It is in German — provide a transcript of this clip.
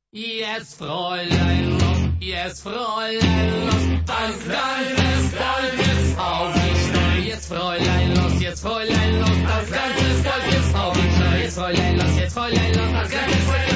Jetzt Fräulein los, jetzt Fräulein los, das ganze Volk ist auf die Schnur. Jetzt Fräulein los, jetzt Fräulein los, das ganze Volk ist auf die Schnur. Jetzt Fräulein los, das ganze Volk